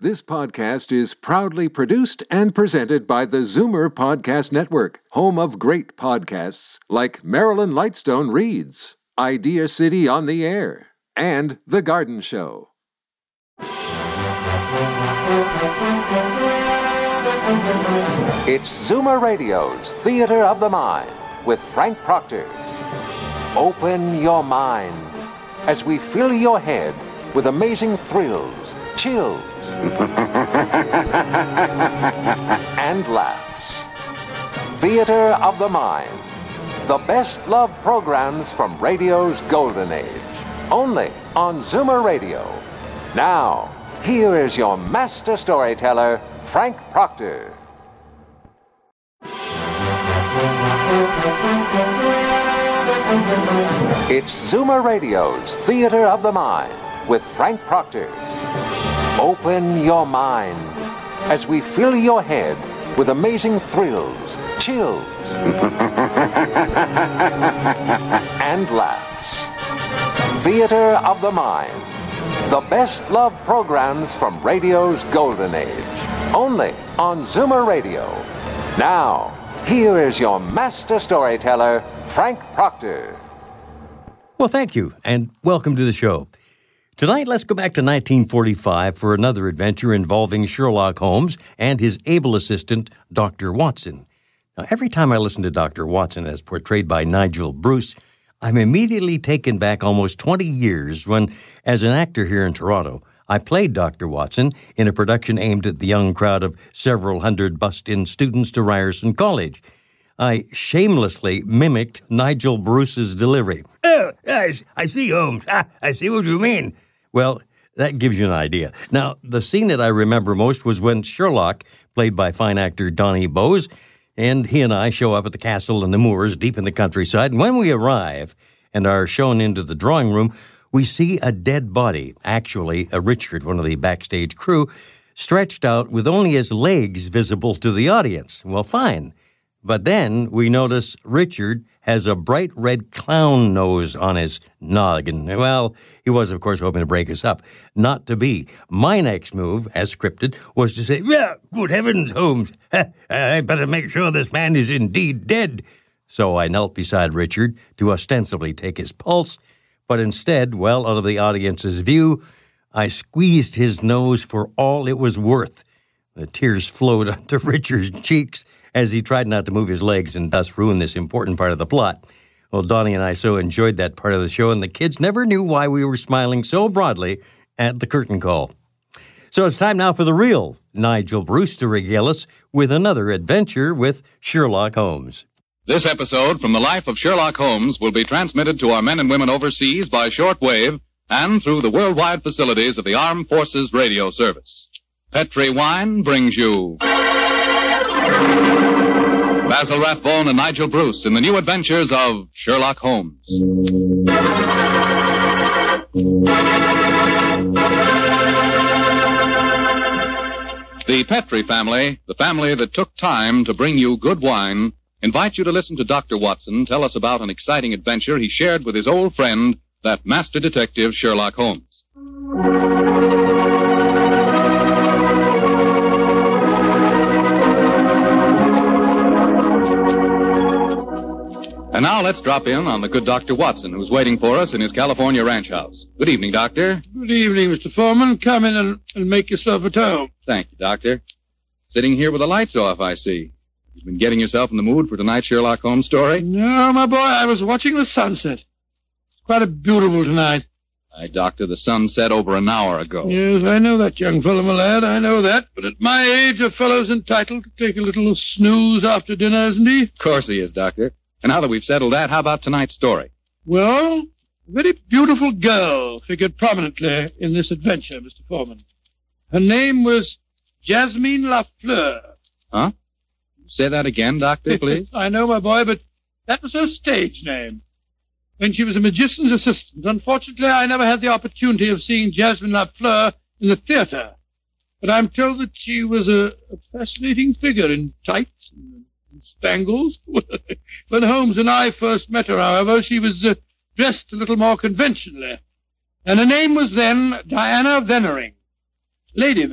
This podcast is proudly produced and presented by the Zoomer Podcast Network, home of great podcasts like Marilyn Lightstone Reads, Idea City on the Air, and The Garden Show. It's Zoomer Radio's Theater of the Mind with Frank Proctor. Open your mind as we fill your head with amazing thrills, chills, and laughs. Theater of the Mind. The best love programs from radio's golden age. Only on Zoomer Radio. Now, here is your master storyteller, Frank Proctor. It's Zoomer Radio's Theater of the Mind with Frank Proctor. Open your mind as we fill your head with amazing thrills, chills, and laughs. Theater of the Mind. The best love programs from radio's golden age. Only on Zoomer Radio. Now, here is your master storyteller, Frank Proctor. Well, thank you, and welcome to the show. Tonight, let's go back to 1945 for another adventure involving Sherlock Holmes and his able assistant, Dr. Watson. Now, every time I listen to Dr. Watson as portrayed by Nigel Bruce, I'm immediately taken back almost 20 years when, as an actor here in Toronto, I played Dr. Watson in a production aimed at the young crowd of several hundred bussed-in students to Ryerson College. I shamelessly mimicked Nigel Bruce's delivery. Oh, I see, Holmes. I see what you mean. Well, that gives you an idea. Now, the scene that I remember most was when Sherlock, played by fine actor Donnie Bowes, and he and I show up at the castle in the moors deep in the countryside. And when we arrive and are shown into the drawing room, we see a dead body, actually a Richard, one of the backstage crew, stretched out with only his legs visible to the audience. Well, fine. But then we notice Richard has a bright red clown nose on his noggin. Well, he was, of course, hoping to break us up. Not to be. My next move, as scripted, was to say, "Yeah, good heavens, Holmes, I better make sure this man is indeed dead." So I knelt beside Richard to ostensibly take his pulse, but instead, well out of the audience's view, I squeezed his nose for all it was worth. The tears flowed onto Richard's cheeks as he tried not to move his legs and thus ruin this important part of the plot. Well, Donnie and I so enjoyed that part of the show, and the kids never knew why we were smiling so broadly at the curtain call. So it's time now for the real Nigel Bruce to regale us with another adventure with Sherlock Holmes. This episode from the life of Sherlock Holmes will be transmitted to our men and women overseas by shortwave and through the worldwide facilities of the Armed Forces Radio Service. Petri Wine brings you Basil Rathbone and Nigel Bruce in the new adventures of Sherlock Holmes. The Petri family, the family that took time to bring you good wine, invite you to listen to Dr. Watson tell us about an exciting adventure he shared with his old friend, that master detective Sherlock Holmes. And now let's drop in on the good Dr. Watson, who's waiting for us in his California ranch house. Good evening, Doctor. Good evening, Mr. Foreman. Come in and make yourself at home. Thank you, Doctor. Sitting here with the lights off, I see. You've been getting yourself in the mood for tonight's Sherlock Holmes story? No, my boy, I was watching the sunset. It's quite a beautiful tonight. Aye, Doctor, the sun set over an hour ago. Yes, I know that, young fellow, my lad, I know that. But at my age, a fellow's entitled to take a little snooze after dinner, isn't he? Of course he is, Doctor. And now that we've settled that, how about tonight's story? Well, a very beautiful girl figured prominently in this adventure, Mr. Foreman. Her name was Jasmine Lafleur. Huh? Say that again, Doctor, please. I know, my boy, but that was her stage name. When she was a magician's assistant. Unfortunately, I never had the opportunity of seeing Jasmine Lafleur in the theater. But I'm told that she was a fascinating figure in tights and spangles. When Holmes and I first met her, however, she was dressed a little more conventionally. And her name was then Diana Veneering. Lady Veneering.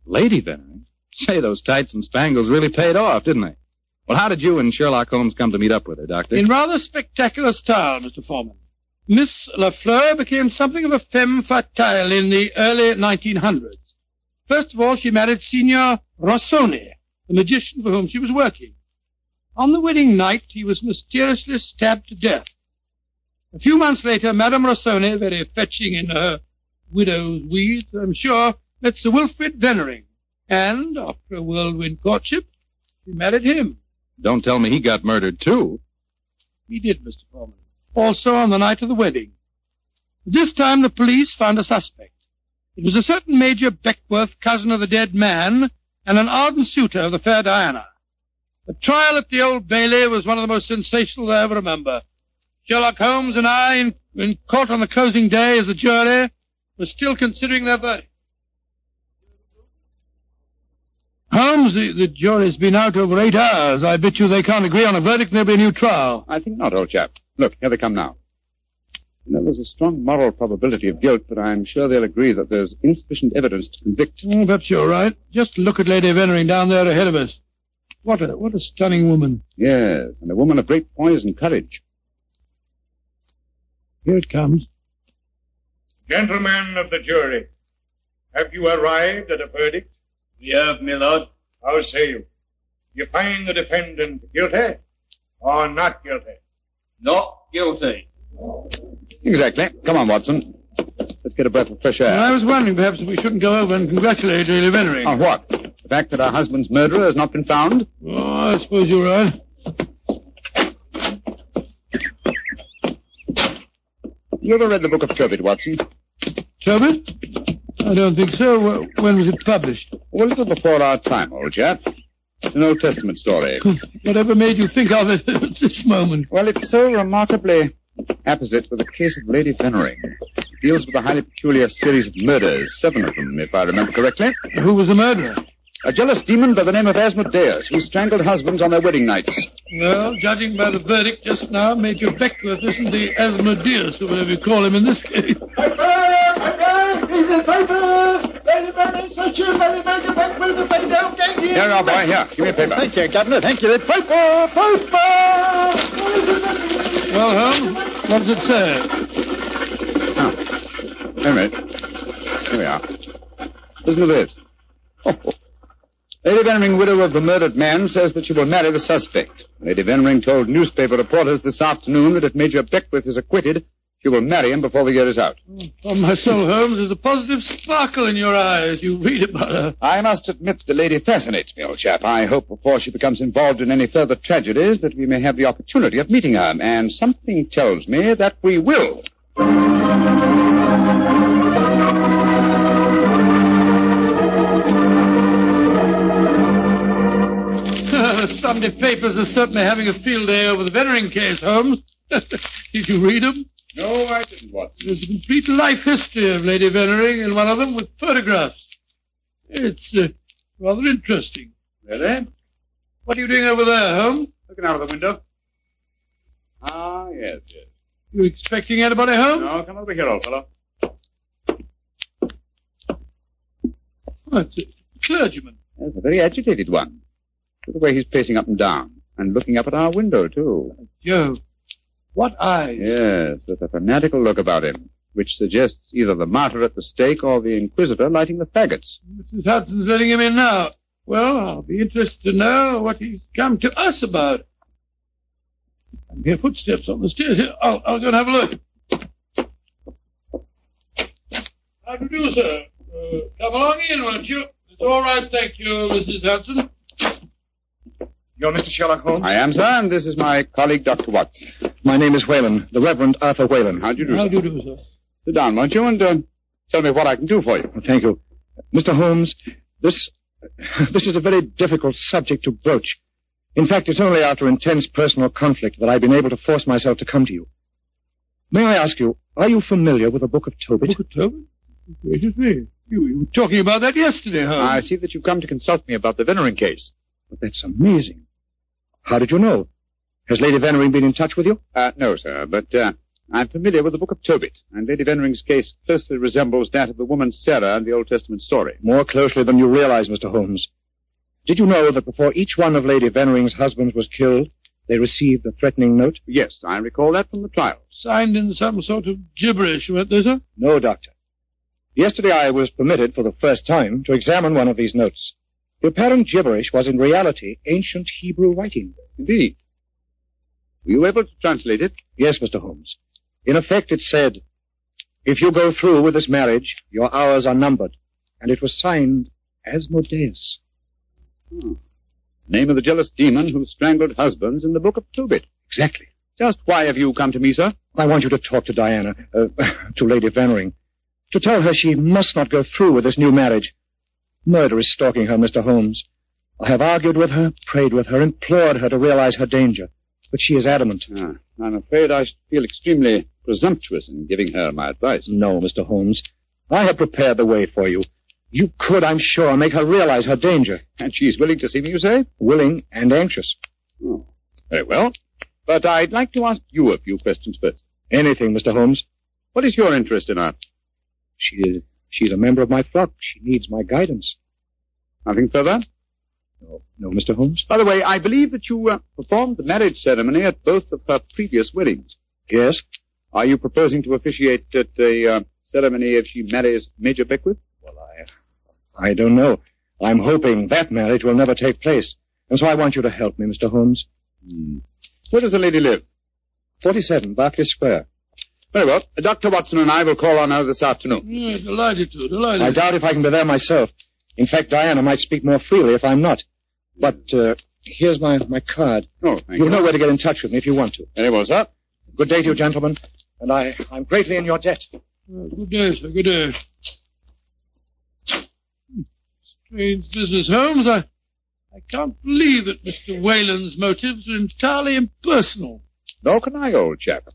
Lady Veneering? Say, those tights and spangles really paid off, didn't they? Well, how did you and Sherlock Holmes come to meet up with her, Doctor? In rather spectacular style, Mr. Foreman. Miss Lafleur became something of a femme fatale in the early 1900s. First of all, she married Signor Rossoni, the magician for whom she was working. On the wedding night, he was mysteriously stabbed to death. A few months later, Madame Rossoni, very fetching in her widow's weeds, I'm sure, met Sir Wilfrid Veneering. And, after a whirlwind courtship, she married him. Don't tell me he got murdered, too. He did, Mr. Foreman. Also on the night of the wedding. This time the police found a suspect. It was a certain Major Beckworth, cousin of the dead man, and an ardent suitor of the fair Diana. The trial at the Old Bailey was one of the most sensational I ever remember. Sherlock Holmes and I, in court on the closing day as a jury, were still considering their verdict. Holmes, the jury's been out over 8 hours. I bet you they can't agree on a verdict and there'll be a new trial. I think not, old chap. Look, here they come now. You know, there's a strong moral probability of guilt, but I'm sure they'll agree that there's insufficient evidence to convict. Oh, perhaps you're right. Just look at Lady Veneering down there ahead of us. What a stunning woman. Yes, and a woman of great poise and courage. Here it comes. Gentlemen of the jury, have you arrived at a verdict? We have, my lord. How say you? You find the defendant guilty or not guilty? Not guilty. Exactly. Come on, Watson. Let's get a breath of fresh air. Well, I was wondering perhaps if we shouldn't go over and congratulate Lady Veneering. On what? The fact that our husband's murderer has not been found? Oh, I suppose you're right. You ever read the Book of Tobit, Watson? Tobit? I don't think so. When was it published? Oh, a little before our time, old chap. It's an Old Testament story. Whatever made you think of it at this moment? Well, it's so remarkably apposite with the case of Lady Veneering. It deals with a highly peculiar series of murders, 7 of them, if I remember correctly. Who was the murderer? A jealous demon by the name of Asmodeus, who strangled husbands on their wedding nights. Well, judging by the verdict just now, Major Beckworth isn't the Asmodeus, or whatever you call him in this case. Here you are, boy. Here, give me a paper. Thank you, Governor. Thank you. Paper! Well, Holmes, what does it say? Oh, wait a minute. Here we are. Listen to this. Lady Veneering, widow of the murdered man, says that she will marry the suspect. Lady Veneering told newspaper reporters this afternoon that if Major Beckworth is acquitted, she will marry him before the year is out. On my soul, Holmes, there's a positive sparkle in your eyes. You read about her. I must admit the lady fascinates me, old chap. I hope before she becomes involved in any further tragedies that we may have the opportunity of meeting her, and something tells me that we will. The Sunday papers are certainly having a field day over the Veneering case, Holmes. Did you read them? No, I didn't, Watson. There's a complete life history of Lady Veneering in one of them with photographs. It's rather interesting. Really? What are you doing over there, Holmes? Looking out of the window. Ah, yes. You expecting anybody home? No, come over here, old fellow. Oh, it's a clergyman. Yes, a very agitated one. Look at the way he's pacing up and down, and looking up at our window, too. Joe, what eyes? Yes, there's a fanatical look about him, which suggests either the martyr at the stake or the Inquisitor lighting the faggots. Mrs. Hudson's letting him in now. Well, I'll be interested to know what he's come to us about. I can hear footsteps on the stairs here. I'll go and have a look. How do you do, sir? Come along in, won't you? It's all right, thank you, Mrs. Hudson. You're Mr. Sherlock Holmes? I am, sir, and this is my colleague, Dr. Watson. My name is Whalen, the Reverend Arthur Whalen. How do you do, How sir? do you do, sir? Sit down, won't you, and tell me what I can do for you. Thank you. Mr. Holmes, this is a very difficult subject to broach. In fact, it's only after intense personal conflict that I've been able to force myself to come to you. May I ask you, are you familiar with the Book of Tobit? Book of Tobit? Gracious me. You were talking about that yesterday, Holmes. I see that you've come to consult me about the Veneering case. But that's amazing. How did you know? Has Lady Veneering been in touch with you? No, sir, but I'm familiar with the Book of Tobit, and Lady Vennering's case closely resembles that of the woman Sarah in the Old Testament story. More closely than you realize, Mr. Holmes. Did you know that before each one of Lady Vennering's husbands was killed, they received a threatening note? Yes, I recall that from the trial. Signed in some sort of gibberish, weren't they, sir? No, Doctor. Yesterday I was permitted for the first time to examine one of these notes. The apparent gibberish was in reality ancient Hebrew writing. Indeed. Were you able to translate it? Yes, Mr. Holmes. In effect, it said, "If you go through with this marriage, your hours are numbered." And it was signed Asmodeus. Name of the jealous demon who strangled husbands in the Book of Tobit. Exactly. Just why have you come to me, sir? I want you to talk to Diana, to Lady Vennering, to tell her she must not go through with this new marriage. Murder is stalking her, Mr. Holmes. I have argued with her, prayed with her, implored her to realize her danger, but she is adamant. I'm afraid I should feel extremely presumptuous in giving her my advice. No, Mr. Holmes. I have prepared the way for you. You could, I'm sure, make her realize her danger. And she's willing to see me, you say? Willing and anxious. Oh, very well. But I'd like to ask you a few questions first. Anything, Mr. Holmes. What is your interest in her? She's a member of my flock. She needs my guidance. Nothing further? No, Mr. Holmes. By the way, I believe that you performed the marriage ceremony at both of her previous weddings. Yes. Are you proposing to officiate at the ceremony if she marries Major Beckwith? Well, I don't know. I'm hoping that marriage will never take place. And so I want you to help me, Mr. Holmes. Where does the lady live? 47, Berkeley Square. Very well. Dr. Watson and I will call on her this afternoon. Yeah, delighted to, delighted. I doubt if I can be there myself. In fact, Diana might speak more freely if I'm not. But here's my card. Oh, thank you. You'll know where to get in touch with me if you want to. Very well, sir. Good day to you, gentlemen. And I'm greatly in your debt. Good day, sir, good day. Strange business, Holmes. I can't believe that Mr. Whalen's motives are entirely impersonal. Nor can I, old chap.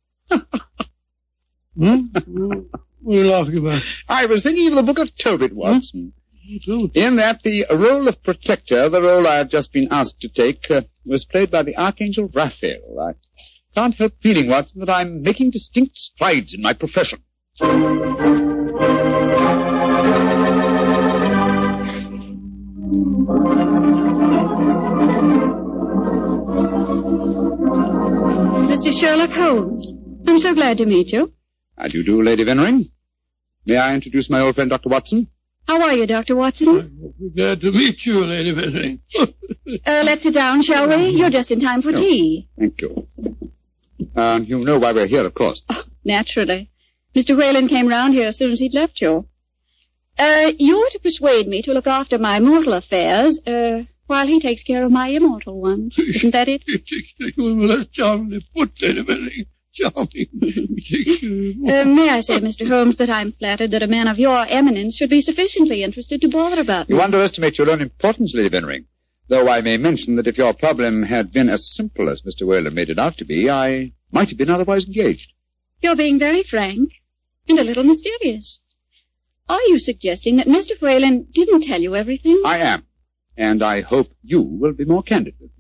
What are you laughing about? I was thinking of the Book of Tobit, Watson. In that the role of protector, the role I have just been asked to take, was played by the Archangel Raphael. I can't help feeling, Watson, that I'm making distinct strides in my profession. Mr. Sherlock Holmes, I'm so glad to meet you. How do you do, Lady Vennering? May I introduce my old friend, Dr. Watson? How are you, Dr. Watson? I'm glad to meet you, Lady Vennering. Let's sit down, shall we? You're just in time for tea. Thank you. You know why we're here, of course. Oh, naturally. Mr. Whalen came round here as soon as he'd left you. You're to persuade me to look after my mortal affairs, while he takes care of my immortal ones. Isn't that it? Well, that's charmingly put, Lady Vennering. Charming. May I say, Mr. Holmes, that I'm flattered that a man of your eminence should be sufficiently interested to bother about me. You underestimate your own importance, Lady Vennering. Though I may mention that if your problem had been as simple as Mr. Whalen made it out to be, I might have been otherwise engaged. You're being very frank and a little mysterious. Are you suggesting that Mr. Whalen didn't tell you everything? I am. And I hope you will be more candid with me.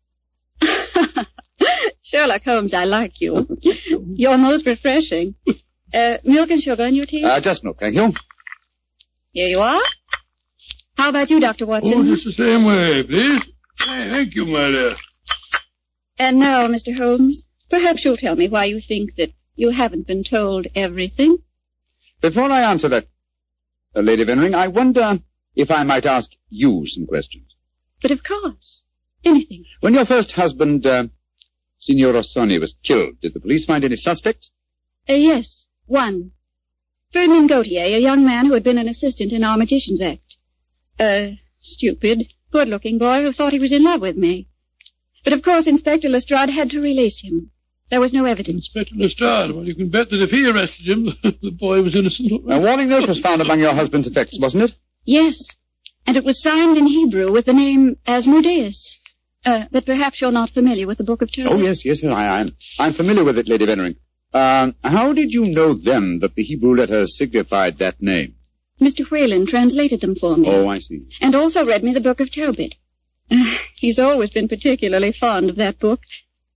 Sherlock Holmes, I like you. You're most refreshing. Milk and sugar in your tea? Just milk, thank you. Here you are. How about you, Dr. Watson? Oh, just the same way, please. Hey, thank you, my dear. And now, Mr. Holmes, perhaps you'll tell me why you think that you haven't been told everything. Before I answer that, Lady Vennering, I wonder if I might ask you some questions. But of course. Anything. When your first husband, Signor Rossoni, was killed, did the police find any suspects? Yes, one. Ferdinand Gautier, a young man who had been an assistant in our Magician's Act. A stupid, good-looking boy who thought he was in love with me. But of course Inspector Lestrade had to release him. There was no evidence. Inspector Lestrade, well, you can bet that if he arrested him, the boy was innocent. A warning note was found among your husband's effects, wasn't it? Yes, and it was signed in Hebrew with the name Asmodeus. But perhaps you're not familiar with the Book of Tobit. Oh, yes, I'm familiar with it, Lady Vennering. How did you know then that the Hebrew letters signified that name? Mr. Whalen translated them for me. Oh, I see. And also read me the Book of Tobit. He's always been particularly fond of that book.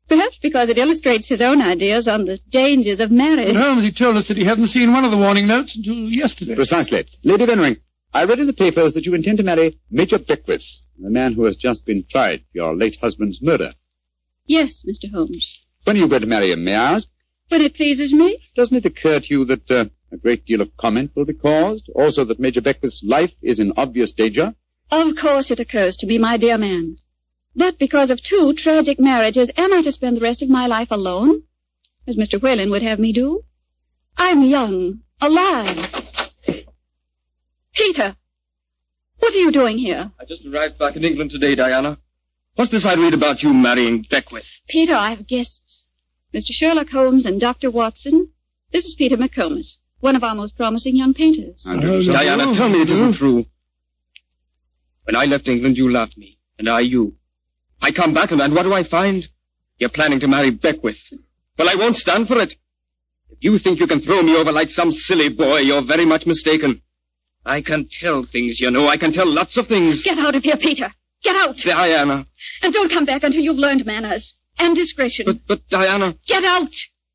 Perhaps because it illustrates his own ideas on the dangers of marriage. But Holmes, he told us that he hadn't seen one of the warning notes until yesterday. Precisely. Lady Veneering, I read in the papers that you intend to marry Major Beckwith, the man who has just been tried for your late husband's murder. Yes, Mr. Holmes. When are you going to marry him, may I ask? When it pleases me. Doesn't it occur to you that a great deal of comment will be caused? Also that Major Beckwith's life is in obvious danger? Of course it occurs to me, my dear man. But because of 2 tragic marriages, am I to spend the rest of my life alone? As Mr. Whalen would have me do? I'm young, alive. Peter, what are you doing here? I just arrived back in England today, Diana. What's this I read about you marrying Beckwith? Peter, I have guests. Mr. Sherlock Holmes and Dr. Watson. This is Peter McComas, one of our most promising young painters. Diana, tell me it isn't true. When I left England, you loved me, and I you. I come back, and what do I find? You're planning to marry Beckwith. Well, I won't stand for it. If you think you can throw me over like some silly boy, you're very much mistaken. I can tell things, you know. I can tell lots of things. Get out of here, Peter. Get out. Diana. And don't come back until you've learned manners and discretion. But Diana. Get out.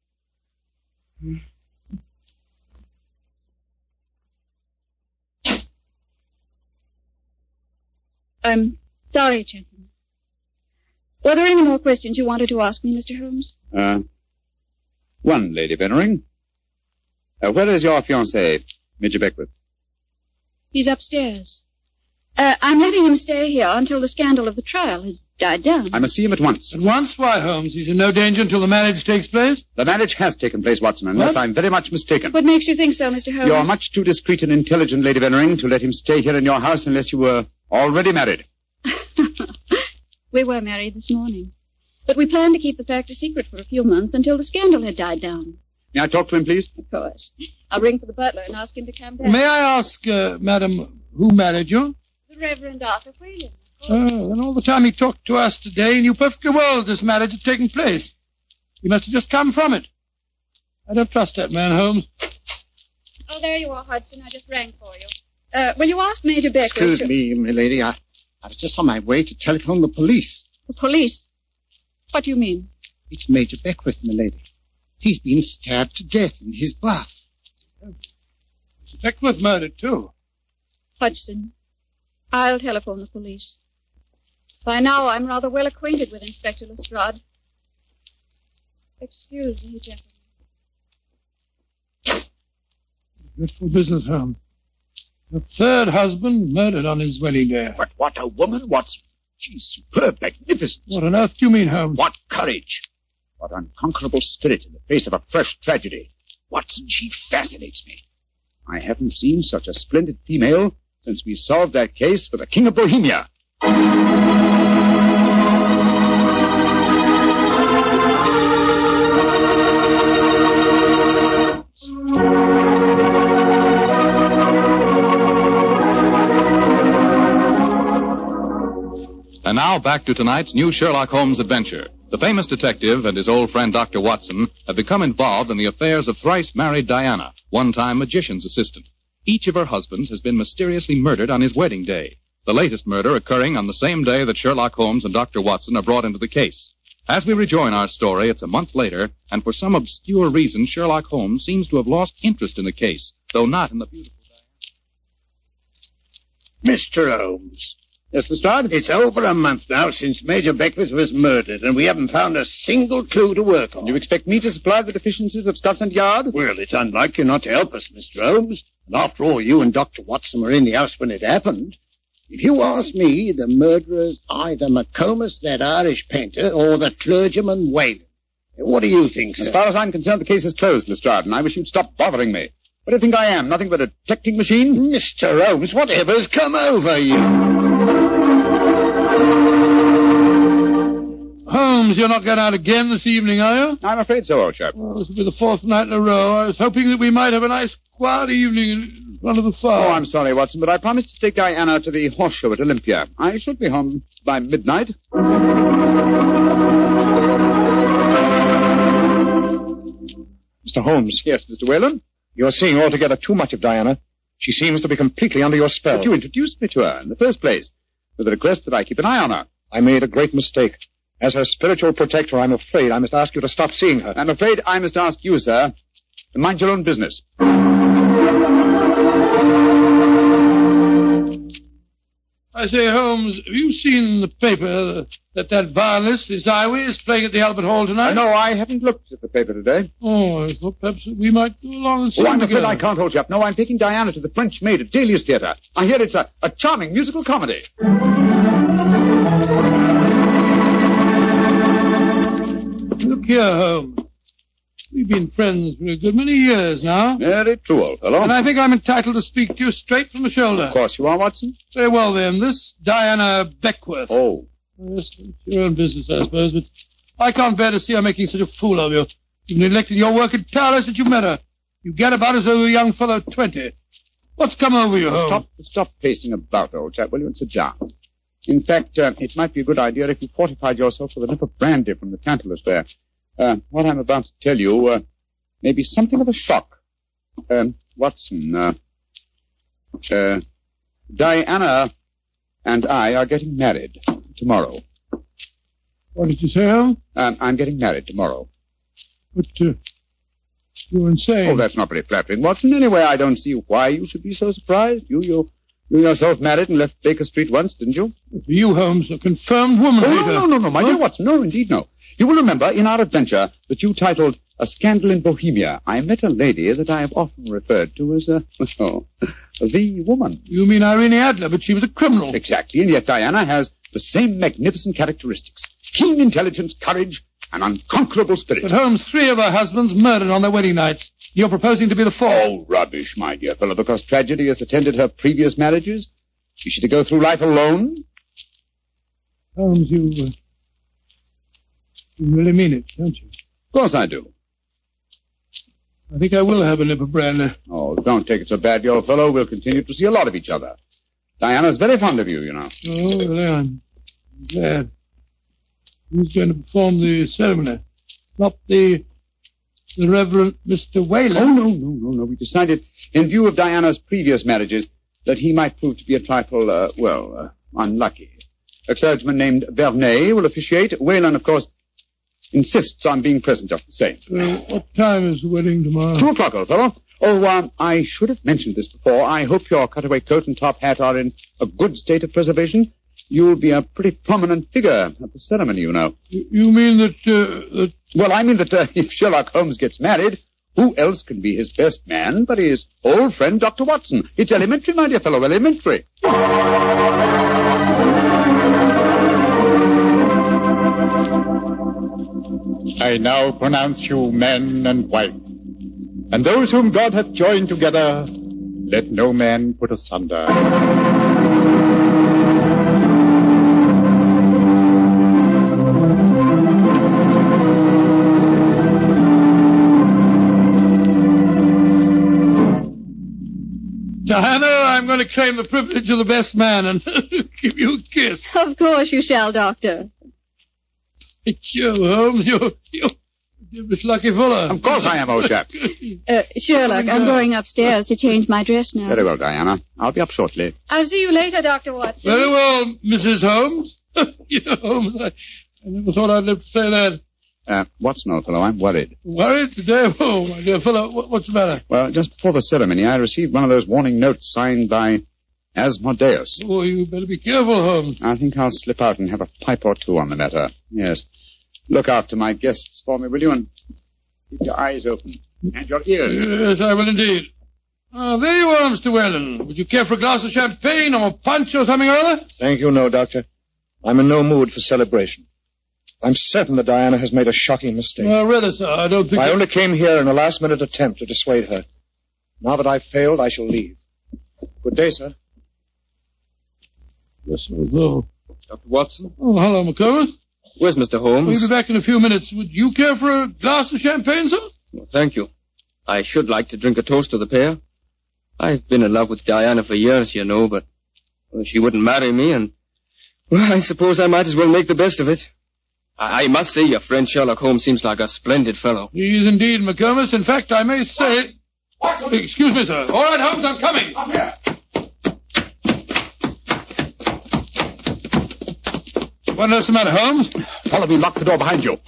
I'm sorry, gentlemen. Were there any more questions you wanted to ask me, Mr. Holmes? One, Lady Veneering. Where is your fiancé, Major Beckwith? He's upstairs. I'm letting him stay here until the scandal of the trial has died down. I must see him at once. At once? Why, Holmes? He's in no danger until the marriage takes place? The marriage has taken place, Watson, unless I'm very much mistaken. What makes you think so, Mr. Holmes? You're much too discreet and intelligent, Lady Veneering, to let him stay here in your house unless you were already married. We were married this morning. But we planned to keep the fact a secret for a few months until the scandal had died down. May I talk to him, please? Of course. I'll ring for the butler and ask him to come back. May I ask, madam, who married you? The Reverend Arthur Whalen. Oh, and all the time he talked to us today, he knew perfectly well that this marriage had taken place. He must have just come from it. I don't trust that man, Holmes. Oh, there you are, Hudson. I just rang for you. Will you ask Major Beckwith? Excuse me, milady. I was just on my way to telephone the police. The police? What do you mean? It's Major Beckwith, milady. He's been stabbed to death in his bath. Beckwith murdered, too. Hudson, I'll telephone the police. By now, I'm rather well acquainted with Inspector Lestrade. Excuse me, gentlemen. Dreadful business, Holmes. The 3rd husband murdered on his wedding day. But what a woman, Watson. She's superb, magnificent. What on earth do you mean, Holmes? What courage. What unconquerable spirit in the face of a fresh tragedy. Watson, she fascinates me. I haven't seen such a splendid female since we solved that case for the King of Bohemia. And now back to tonight's new Sherlock Holmes adventure. The famous detective and his old friend Dr. Watson have become involved in the affairs of thrice-married Diana, one-time magician's assistant. Each of her husbands has been mysteriously murdered on his wedding day, the latest murder occurring on the same day that Sherlock Holmes and Dr. Watson are brought into the case. As we rejoin our story, it's a month later, and for some obscure reason, Sherlock Holmes seems to have lost interest in the case, though not in the beautiful Diana. Mr. Holmes. Yes, Lestrade? It's over a month now since Major Beckwith was murdered, and we haven't found a single clue to work on. Do you expect me to supply the deficiencies of Scotland Yard? Well, it's unlike you not to help us, Mr. Holmes. And after all, you and Dr. Watson were in the house when it happened. If you ask me, the murderer's either McComas, that Irish painter, or the clergyman Whalen. What do you think, sir? As far as I'm concerned, the case is closed, Lestrade, and I wish you'd stop bothering me. What do you think I am? Nothing but a detecting machine? Mr. Holmes, whatever's come over you? Holmes, you're not going out again this evening, are you? I'm afraid so, old chap. Well, this will be the 4th night in a row. I was hoping that we might have a nice, quiet evening in front of the fire. Oh, I'm sorry, Watson, but I promised to take Diana to the horse show at Olympia. I should be home by midnight. Mr. Holmes. Yes, Mr. Whalen? You're seeing altogether too much of Diana. She seems to be completely under your spell. But you introduced me to her in the first place, with the request that I keep an eye on her. I made a great mistake, As her spiritual protector, I'm afraid I must ask you to stop seeing her. I'm afraid I must ask you, sir, to mind your own business. I say, Holmes, have you seen in the paper that violinist, this Iway, is playing at the Albert Hall tonight? No, I haven't looked at the paper today. Oh, I thought perhaps we might go along and see him I'm afraid together. I can't hold you up. No, I'm taking Diana to the French Maid at Delius Theatre. I hear it's a charming musical comedy. Look here, Holmes. We've been friends for a good many years now. Very true, old fellow. And I think I'm entitled to speak to you straight from the shoulder. Of course you are, Watson. Very well, then. This Diana Beckworth. Oh. Yes, it's your own business, I suppose, but I can't bear to see her making such a fool of you. You've neglected your work entirely since you met her. You get about as though you're a young fellow of 20. What's come over you, Holmes? Stop pacing about, old chap, will you, and sit down. In fact, it might be a good idea if you fortified yourself with a nip of brandy from the Tantalus there. What I'm about to tell you may be something of a shock. Watson, Diana and I are getting married tomorrow. What did you say, Holmes? I'm getting married tomorrow. But, you're insane. Oh, that's not very flattering, Watson. Anyway, I don't see why you should be so surprised. You yourself married and left Baker Street once, didn't you? You, Holmes, a confirmed woman hater. No, my dear Watson. No, indeed, no. You will remember in our adventure that you titled A Scandal in Bohemia, I met a lady that I have often referred to as, the woman. You mean Irene Adler, but she was a criminal. Exactly, and yet Diana has the same magnificent characteristics. Keen intelligence, courage, and unconquerable spirit. But Holmes, 3 of her husbands murdered on their wedding nights. You're proposing to be the 4th. Oh, rubbish, my dear fellow, because tragedy has attended her previous marriages. Is she to go through life alone? Holmes, you really mean it, don't you? Of course I do. I think I will have a nip of brandy. Oh, don't take it so bad, old fellow. We'll continue to see a lot of each other. Diana's very fond of you, you know. Oh, well, I'm glad. Who's going to perform the ceremony? Not the Reverend Mr. Whalen? Oh, no. We decided, in view of Diana's previous marriages, that he might prove to be a trifle, unlucky. A clergyman named Vernet will officiate. Whalen, of course, insists on being present just the same. What time is the wedding tomorrow? 2 o'clock, old fellow. Oh, I should have mentioned this before. I hope your cutaway coat and top hat are in a good state of preservation. You'll be a pretty prominent figure at the ceremony, you know. You mean that... Well, I mean that if Sherlock Holmes gets married, who else can be his best man but his old friend, Dr. Watson? It's elementary, my dear fellow, elementary. I now pronounce you man and wife, and those whom God hath joined together, let no man put asunder. Diana, I'm going to claim the privilege of the best man and give you a kiss. Of course you shall, Doctor. It's you, Holmes. You're Miss Lucky Fuller. Of course I am, old chap. Sherlock, I'm going upstairs to change my dress now. Very well, Diana. I'll be up shortly. I'll see you later, Dr. Watson. Very well, Mrs. Holmes. Holmes, I never thought I'd live to say that. Watson, old fellow, I'm worried. Worried today? Oh, my dear fellow, what's the matter? Well, just before the ceremony, I received one of those warning notes signed by Asmodeus. Oh, you better be careful, Holmes. I think I'll slip out and have a pipe or two on the matter. Yes. Look after my guests for me, will you? And keep your eyes open. And your ears. Yes, I will indeed. There you are, Mr. Whalen. Would you care for a glass of champagne or a punch or something or other? Thank you, no, Doctor. I'm in no mood for celebration. I'm certain that Diana has made a shocking mistake. Well, really, sir, I don't think... I only came here in a last-minute attempt to dissuade her. Now that I've failed, I shall leave. Good day, sir. Yes, sir, go. Dr. Watson? Oh, hello, McComas. Where's Mr. Holmes? We'll be back in a few minutes. Would you care for a glass of champagne, sir? Well, thank you. I should like to drink a toast to the pair. I've been in love with Diana for years, you know, but she wouldn't marry me, and, well, I suppose I might as well make the best of it. I must say your friend Sherlock Holmes seems like a splendid fellow. He is indeed, McComas. In fact, I may say... Watson! Excuse me, sir. All right, Holmes, I'm coming. Up here. What else the matter, Holmes? Follow me, lock the door behind you.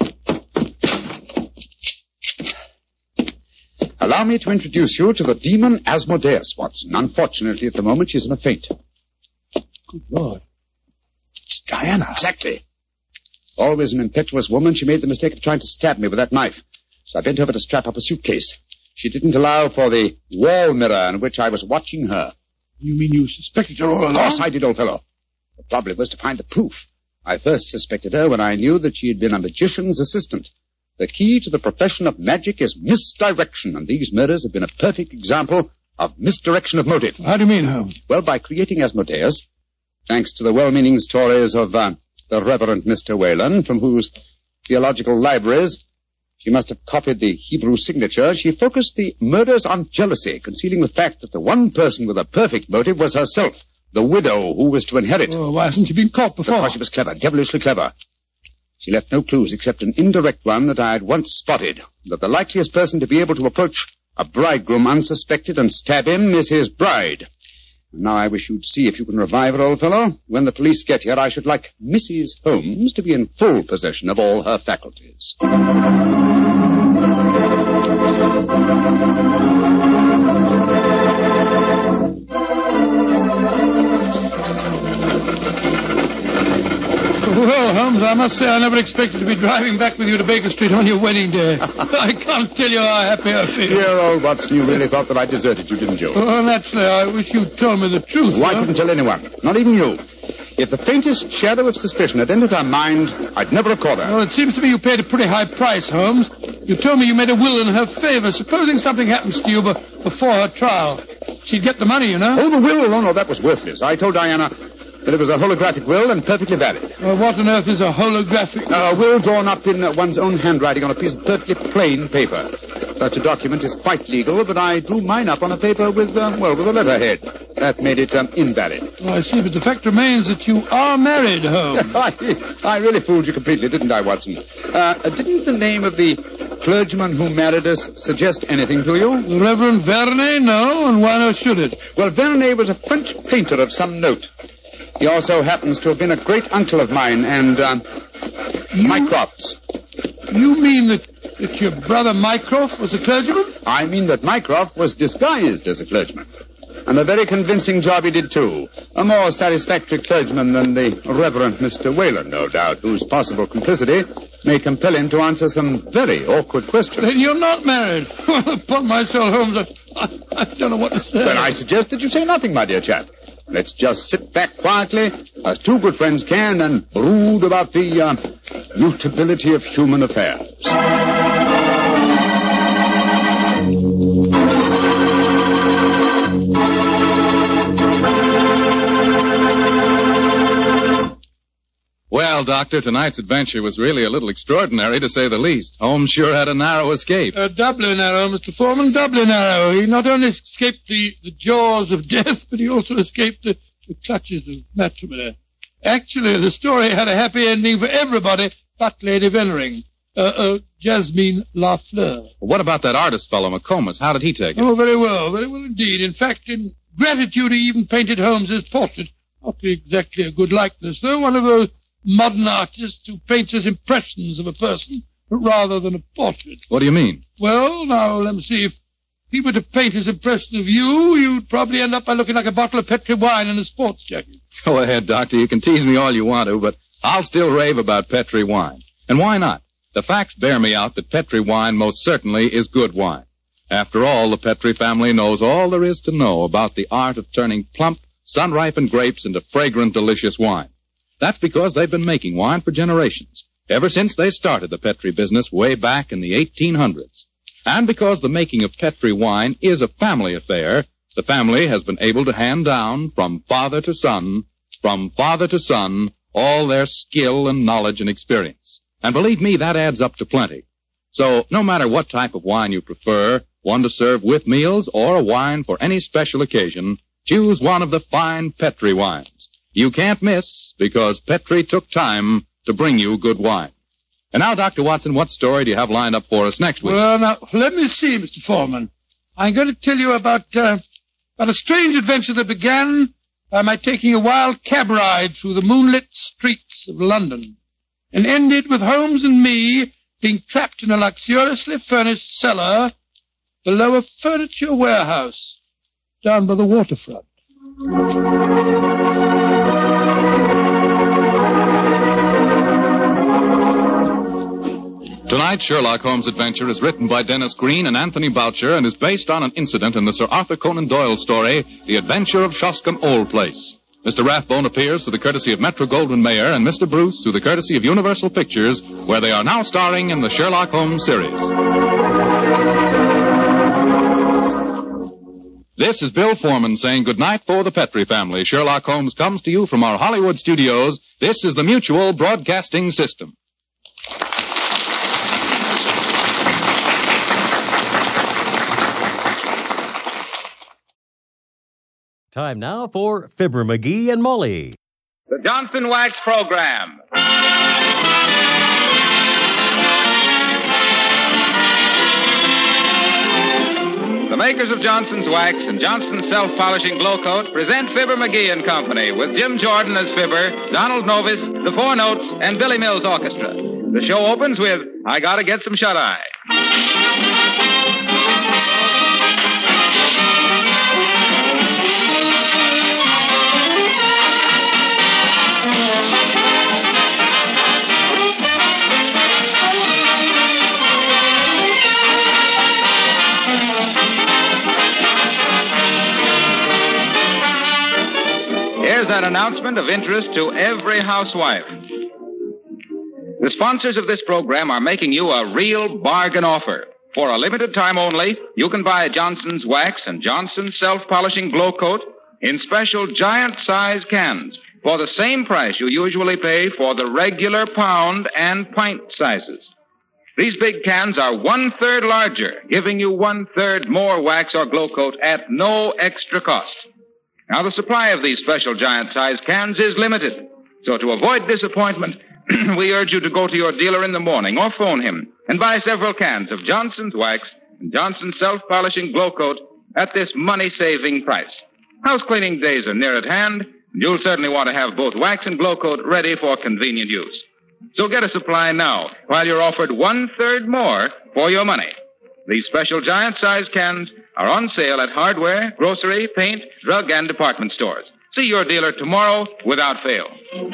Allow me to introduce you to the demon Asmodeus, Watson. Unfortunately, at the moment, she's in a faint. Good Lord. It's Diana. Exactly. Always an impetuous woman, she made the mistake of trying to stab me with that knife. So I bent over to strap up a suitcase. She didn't allow for the wall mirror in which I was watching her. You mean you suspected her all along? Of course I did, old fellow. The problem was to find the proof. I first suspected her when I knew that she had been a magician's assistant. The key to the profession of magic is misdirection, and these murders have been a perfect example of misdirection of motive. How do you mean, Holmes? Well, by creating Asmodeus, thanks to the well-meaning stories of the Reverend Mr. Whalen, from whose theological libraries she must have copied the Hebrew signature, she focused the murders on jealousy, concealing the fact that the one person with a perfect motive was herself, the widow who was to inherit. Oh, why hasn't she been caught before? Because she was clever, devilishly clever. She left no clues except an indirect one that I had once spotted, that the likeliest person to be able to approach a bridegroom unsuspected and stab him is his bride. Now I wish you'd see if you can revive her, old fellow. When the police get here, I should like Mrs. Holmes to be in full possession of all her faculties. Well, Holmes, I must say I never expected to be driving back with you to Baker Street on your wedding day. I can't tell you how happy I feel. Dear old Watson, you really thought that I deserted you, didn't you? Oh, naturally, I wish you'd told me the truth. Well, I couldn't tell anyone, not even you. If the faintest shadow of suspicion had entered her mind, I'd never have caught her. Well, it seems to me you paid a pretty high price, Holmes. You told me you made a will in her favor. Supposing something happens to you before her trial, she'd get the money, you know. Oh, the will? Oh, no, that was worthless. I told Diana that it was a holographic will and perfectly valid. Well, what on earth is a holographic will? A will drawn up in one's own handwriting on a piece of perfectly plain paper. Such a document is quite legal, but I drew mine up on a paper with a letterhead. That made it invalid. Oh, I see, but the fact remains that you are married, Holmes. I really fooled you completely, didn't I, Watson? Didn't the name of the clergyman who married us suggest anything to you? The Reverend Vernet? No, and why not should it? Well, Vernet was a French painter of some note. He also happens to have been a great uncle of mine and Mycroft's. You mean that your brother Mycroft was a clergyman? I mean that Mycroft was disguised as a clergyman. And a very convincing job he did, too. A more satisfactory clergyman than the Reverend Mr. Whalen, no doubt, whose possible complicity may compel him to answer some very awkward questions. Then you're not married. Upon my soul, Holmes, I don't know what to say. Well, I suggest that you say nothing, my dear chap. Let's just sit back quietly, as two good friends can, and brood about the mutability of human affairs. Well, Doctor, tonight's adventure was really a little extraordinary, to say the least. Holmes sure had a narrow escape. Doubly narrow, Mr. Foreman, doubly narrow. He not only escaped the jaws of death, but he also escaped the clutches of matrimony. Actually, the story had a happy ending for everybody but Lady Veneering. Jasmine Lafleur. Well, what about that artist fellow, McComas? How did he take it? Oh, very well indeed. In fact, in gratitude, he even painted Holmes's portrait. Not exactly a good likeness, though. One of those modern artists who paints his impressions of a person rather than a portrait. What do you mean? Well, now, let me see. If he were to paint his impression of you, you'd probably end up by looking like a bottle of Petri wine in a sports jacket. Go ahead, Doctor. You can tease me all you want to, but I'll still rave about Petri wine. And why not? The facts bear me out that Petri wine most certainly is good wine. After all, the Petri family knows all there is to know about the art of turning plump, sun-ripened grapes into fragrant, delicious wine. That's because they've been making wine for generations, ever since they started the Petri business way back in the 1800s. And because the making of Petri wine is a family affair, the family has been able to hand down from father to son, all their skill and knowledge and experience. And believe me, that adds up to plenty. So no matter what type of wine you prefer, one to serve with meals or a wine for any special occasion, choose one of the fine Petri wines. You can't miss, because Petri took time to bring you good wine. And now, Dr. Watson, what story do you have lined up for us next week? Well, now, let me see, Mr. Foreman. I'm going to tell you about a strange adventure that began by my taking a wild cab ride through the moonlit streets of London, and ended with Holmes and me being trapped in a luxuriously furnished cellar below a furniture warehouse down by the waterfront. Tonight's Sherlock Holmes adventure is written by Dennis Green and Anthony Boucher and is based on an incident in the Sir Arthur Conan Doyle story, The Adventure of Shoscombe Old Place. Mr. Rathbone appears through the courtesy of Metro-Goldwyn-Mayer and Mr. Bruce through the courtesy of Universal Pictures, where they are now starring in the Sherlock Holmes series. This is Bill Foreman saying goodnight for the Petrie family. Sherlock Holmes comes to you from our Hollywood studios. This is the Mutual Broadcasting System. Time now for Fibber McGee and Molly. The Johnson Wax Program. The makers of Johnson's Wax and Johnson's Self-Polishing Glow Coat present Fibber McGee and Company with Jim Jordan as Fibber, Donald Novis, the Four Notes, and Billy Mills Orchestra. The show opens with I Gotta Get Some Shut-Eye. Here's an announcement of interest to every housewife. The sponsors of this program are making you a real bargain offer. For a limited time only, you can buy Johnson's Wax and Johnson's Self-Polishing Glow Coat in special giant-size cans for the same price you usually pay for the regular pound and pint sizes. These big cans are 1/3 larger, giving you 1/3 more wax or glow coat at no extra cost. Now, the supply of these special giant-sized cans is limited. So to avoid disappointment, we urge you to go to your dealer in the morning or phone him and buy several cans of Johnson's Wax and Johnson's Self-Polishing Glow Coat at this money-saving price. House cleaning days are near at hand, and you'll certainly want to have both wax and glow coat ready for convenient use. So get a supply now while you're offered 1/3 more for your money. These special giant-sized cans are on sale at hardware, grocery, paint, drug, and department stores. See your dealer tomorrow without fail.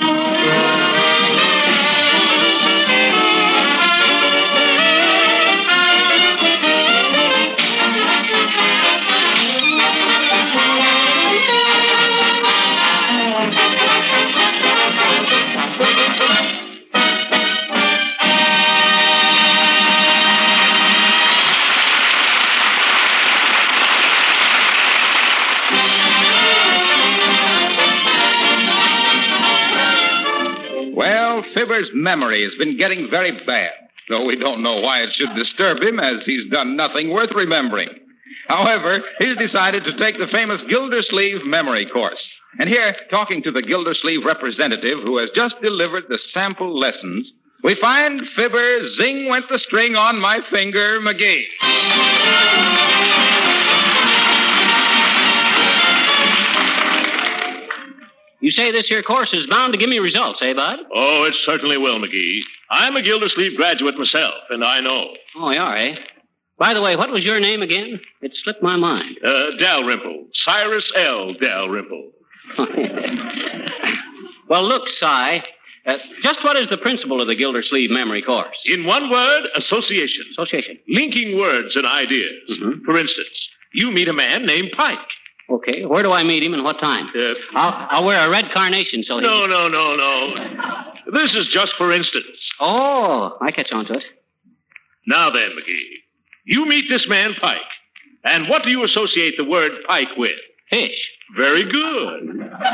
Fibber's memory has been getting very bad, though we don't know why it should disturb him, as he's done nothing worth remembering. However, he's decided to take the famous Gildersleeve memory course. And here, talking to the Gildersleeve representative who has just delivered the sample lessons, we find Fibber Zing Went the String on My Finger McGee. You say this here course is bound to give me results, eh, Bud? Oh, it certainly will, McGee. I'm a Gildersleeve graduate myself, and I know. Oh, you are, eh? By the way, what was your name again? It slipped my mind. Dalrymple. Cyrus L. Dalrymple. Well, look, Cy, just what is the principle of the Gildersleeve memory course? In one word, association. Association. Linking words and ideas. Mm-hmm. For instance, you meet a man named Pike. Okay, where do I meet him and what time? I'll wear a red carnation so he... No. This is just for instance. Oh, I catch on to it. Now then, McGee, you meet this man Pike, and what do you associate the word Pike with? Fish. Very good.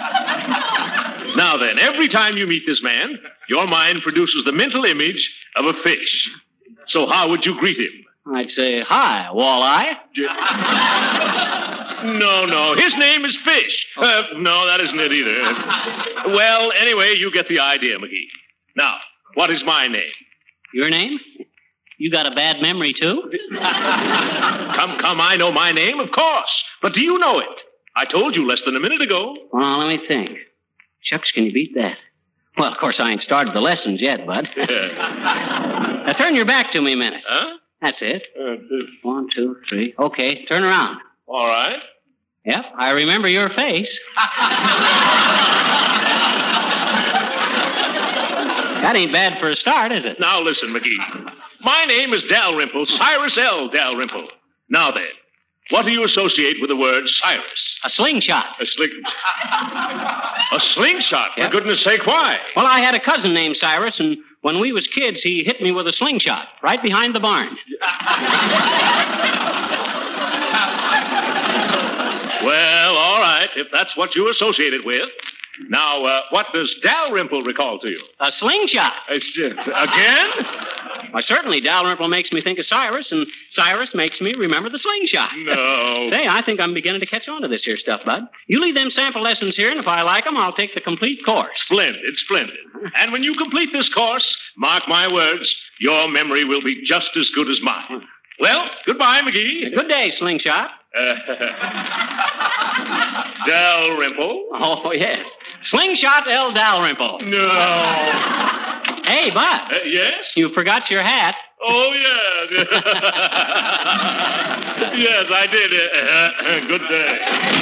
Now then, every time you meet this man, your mind produces the mental image of a fish. So how would you greet him? I'd say, hi, walleye. No. His name is Fish. No, that isn't it either. Well, anyway, you get the idea, McGee. Now, what is my name? Your name? You got a bad memory, too? Come, I know my name, of course. But do you know it? I told you less than a minute ago. Well, let me think. Shucks, can you beat that? Well, of course, I ain't started the lessons yet, bud. Now, turn your back to me a minute. Huh? That's it. 1, 2, 3. Okay, turn around. All right. Yep, I remember your face. That ain't bad for a start, is it? Now listen, McGee. My name is Dalrymple, Cyrus L. Dalrymple. Now then, what do you associate with the word Cyrus? A slingshot. A slingshot? Yep. For goodness sake, why? Well, I had a cousin named Cyrus, and when we was kids, he hit me with a slingshot right behind the barn. Well, all right, if that's what you associate it with. Now, what does Dalrymple recall to you? A slingshot. Again? Why, certainly Dalrymple makes me think of Cyrus, and Cyrus makes me remember the slingshot. No. Say, I think I'm beginning to catch on to this here stuff, bud. You leave them sample lessons here, and if I like them, I'll take the complete course. Splendid, splendid. And when you complete this course, mark my words, your memory will be just as good as mine. Well, goodbye, McGee. Good day, slingshot. Dalrymple? Oh, yes. Slingshot L. Dalrymple. No. Hey, Bud. Yes? You forgot your hat. Oh, yes. Yes, I did. Good day.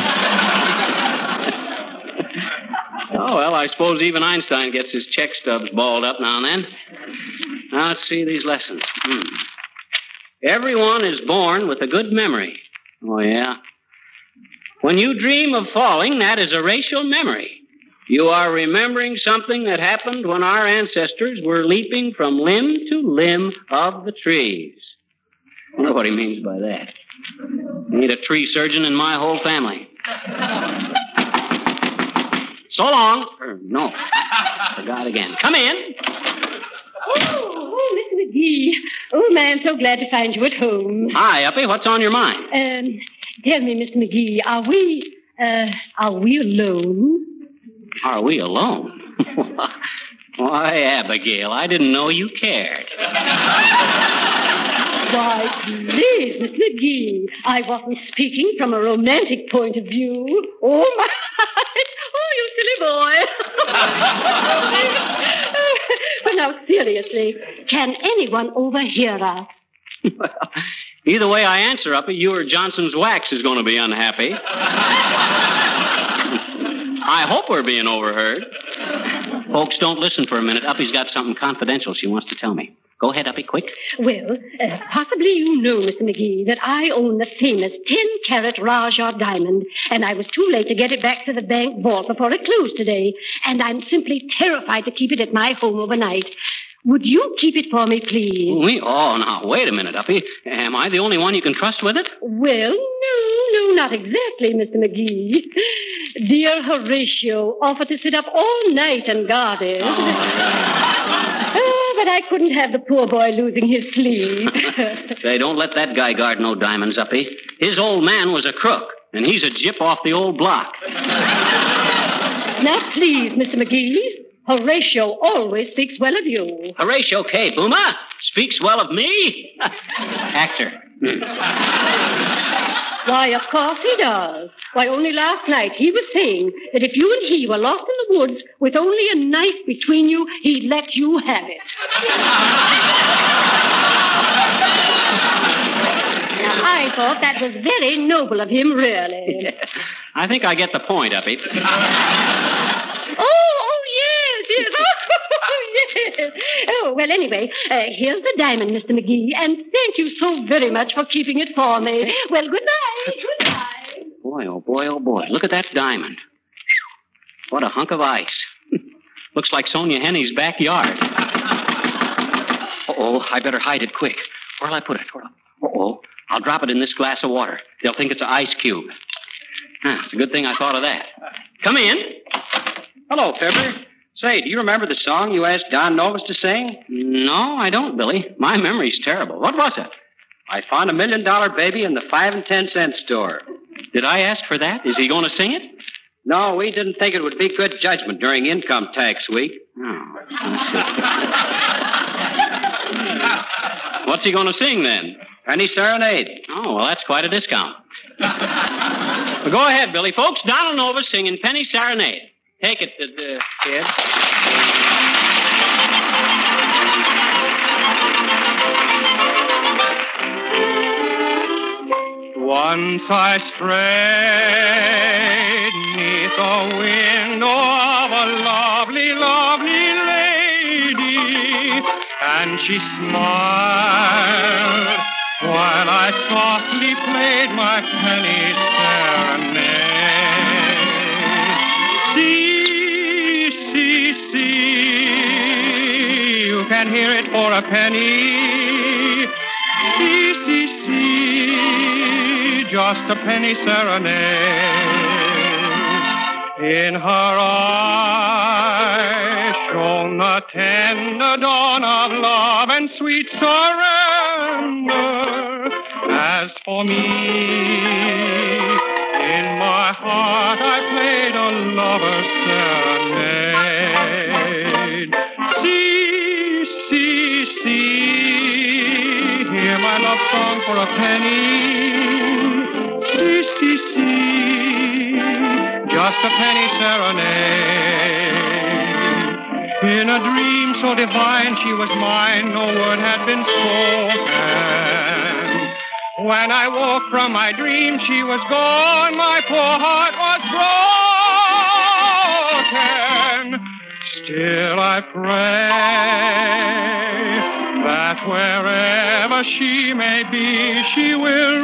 Oh, well, I suppose even Einstein gets his check stubs balled up now and then. Now, let's see these lessons. Everyone is born with a good memory. Oh, yeah. When you dream of falling, that is a racial memory. You are remembering something that happened when our ancestors were leaping from limb to limb of the trees. I wonder what he means by that. I need a tree surgeon in my whole family. So long. No. Forgot again. Come in. Oh, Mr. McGee. Oh, my, I'm so glad to find you at home. Hi, Uppy. What's on your mind? Tell me, Mr. McGee, are we alone? Are we alone? Why, Abigail, I didn't know you cared. Why, please, Mr. McGee, I wasn't speaking from a romantic point of view. Oh, my. Oh, you silly boy. But now, seriously, can anyone overhear us? Well, either way I answer, Uppy, you or Johnson's Wax is going to be unhappy. I hope we're being overheard. Folks, don't listen for a minute. Uppy's got something confidential she wants to tell me. Go ahead, Uppy, quick. Well, possibly you know, Mr. McGee, that I own the famous 10-carat Rajah diamond, and I was too late to get it back to the bank vault before it closed today, and I'm simply terrified to keep it at my home overnight. Would you keep it for me, please? Oh, now, wait a minute, Uppy. Am I the only one you can trust with it? Well, no, not exactly, Mr. McGee. Dear Horatio offered to sit up all night and guard it. Oh, but I couldn't have the poor boy losing his sleep. Say, don't let that guy guard no diamonds, Uppy. His old man was a crook, and he's a gyp off the old block. Now, please, Mr. McGee. Horatio always speaks well of you. Horatio K. Boomer speaks well of me? Actor. Why, of course he does. Why, only last night he was saying that if you and he were lost in the woods with only a knife between you, he'd let you have it. Now, I thought that was very noble of him, really. I think I get the point, Uppy. Oh, yes. Oh, yes. Oh, well, anyway, here's the diamond, Mr. McGee, and thank you so very much for keeping it for me. Well, goodbye. Goodbye. Boy, oh, boy, oh, boy. Look at that diamond. What a hunk of ice. Looks like Sonia Henny's backyard. Uh-oh, I better hide it quick. Where'll I put it? Uh-oh, I'll drop it in this glass of water. They'll think it's an ice cube. It's a good thing I thought of that. Come in. Hello, Fibber. Say, do you remember the song you asked Don Novus to sing? No, I don't, Billy. My memory's terrible. What was it? I found $1 million baby in the 5 and 10 cent store. Did I ask for that? Is he going to sing it? No, we didn't think it would be good judgment during income tax week. Oh, let's see. What's he going to sing then? Penny Serenade. Oh, well, that's quite a discount. Well, go ahead, Billy. Folks, Donald Novus singing Penny Serenade. Take it, kid. Once I strayed neath the window of a lovely, lovely lady, and she smiled while I softly played my penny serenade. See, you can hear it for a penny. See, just a penny serenade. In her eyes shone the tender dawn of love and sweet surrender. As for me, in my heart I played a lover's serenade. See, hear my love song for a penny. See, just a penny serenade. In a dream so divine she was mine, no word had been spoken. When I woke from my dream she was gone, my poor heart was broken. Still I pray that wherever she may be, she will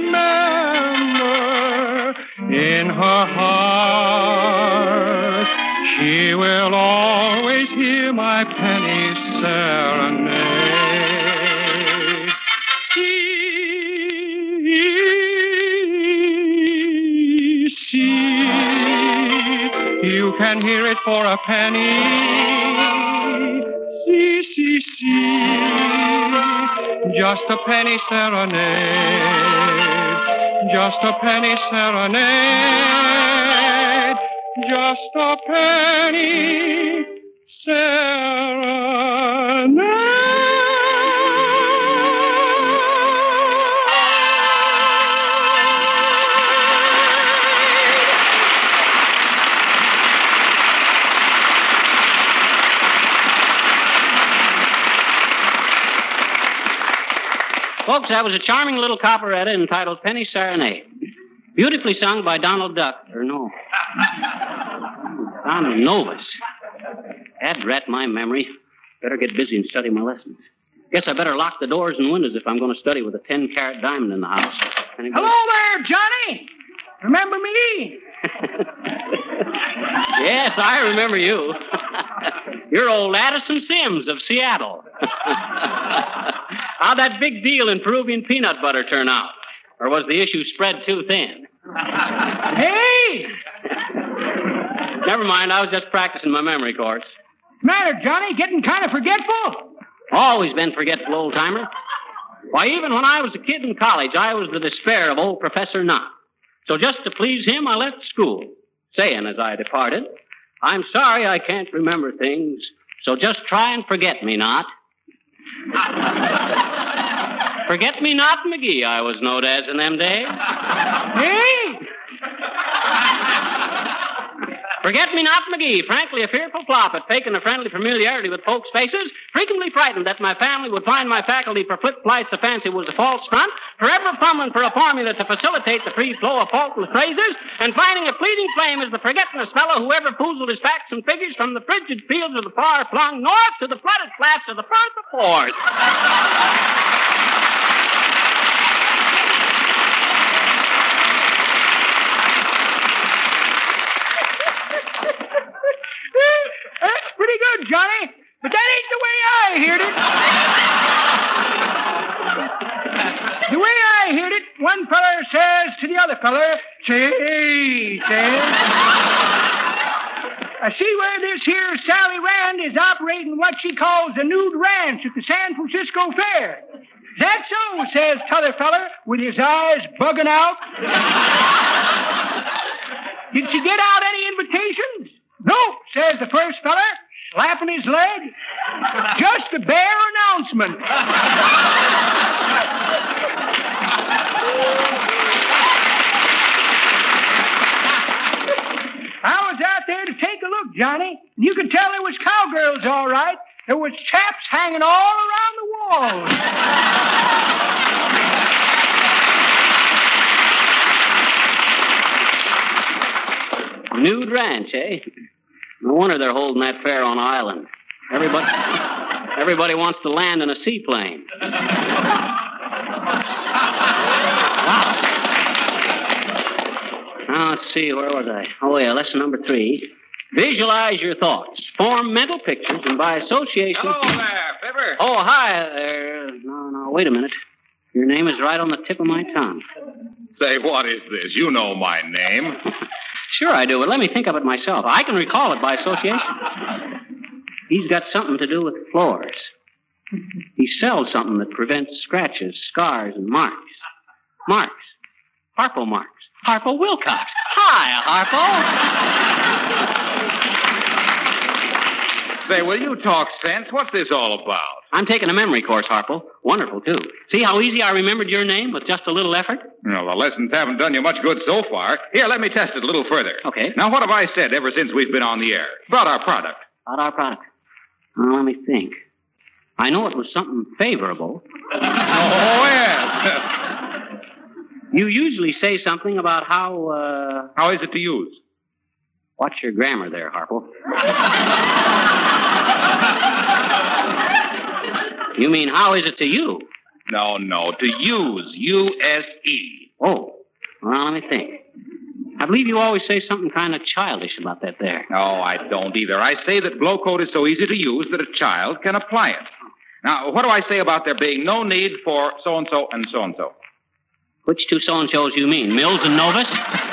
remember in her heart. She will always hear my penny serenade. See, you can hear it for a penny. See, just a penny serenade. Just a penny serenade. Just a penny serenade. Folks, that was a charming little operetta entitled Penny Serenade. Beautifully sung by Donald Donald Novus. That'd rat my memory. Better get busy and study my lessons. Guess I better lock the doors and windows if I'm going to study with a 10-carat diamond in the house. Anybody? Hello there, Johnny. Remember me? Yes, I remember you. You're old Addison Sims of Seattle. How'd that big deal in Peruvian peanut butter turn out? Or was the issue spread too thin? Hey! Never mind, I was just practicing my memory course. Matter, Johnny? Getting kind of forgetful? Always been forgetful, old-timer. Why, even when I was a kid in college, I was the despair of old Professor Knott. So just to please him, I left school, saying as I departed, I'm sorry I can't remember things, so just try and forget me not. Forget-me-not McGee, I was known as in them days. Hey! Forget-me-not McGee, frankly a fearful flop at faking a friendly familiarity with folks' faces, frequently frightened that my family would find my faculty for flip flights of fancy was a false front, forever fumbling for a formula to facilitate the free flow of faultless phrases, and finding a fleeting flame as the forgetfulness fellow who ever foozled his facts and figures from the frigid fields of the far-flung north to the flooded flats of the Firth of Forth. That's pretty good, Johnny. But that ain't the way I heard it. The way I heard it, one feller says to the other feller, says, I see where this here Sally Rand is operating what she calls a nude ranch at the San Francisco Fair. Is that so? Says t'other feller with his eyes bugging out. Did she get out any invitations? No, says the first feller, slapping his leg. Just a bare announcement. Johnny. You could tell there was cowgirls, all right. There was chaps hanging all around the walls. Nude Ranch, eh? No wonder they're holding that fair on Island. Everybody wants to land in a seaplane. Wow. Now, let's see, where was I? Oh, yeah, lesson number 3. Visualize your thoughts. Form mental pictures, and by association... Hello there, Fibber. Oh, hi there. No, wait a minute. Your name is right on the tip of my tongue. Say, what is this? You know my name. Sure I do, but let me think of it myself. I can recall it by association. He's got something to do with floors. He sells something that prevents scratches, scars, and marks. Marks. Harpo Marks. Harpo Wilcox. Hi, Harpo. Say, will you talk sense? What's this all about? I'm taking a memory course, Harpo. Wonderful, too. See how easy I remembered your name with just a little effort? Well, the lessons haven't done you much good so far. Here, let me test it a little further. Okay. Now, what have I said ever since we've been on the air? About our product. About our product? Oh, let me think. I know it was something favorable. Oh, yes. You usually say something about how, How is it to use? Watch your grammar there, Harpo. You mean, how is it to you? No, to use. U-S-E. Oh, well, let me think. I believe you always say something kind of childish about that there. No, I don't either. I say that Glow Coat is so easy to use that a child can apply it. Now, what do I say about there being no need for so-and-so and so-and-so? Which two so-and-sos you mean, Mills and Novus?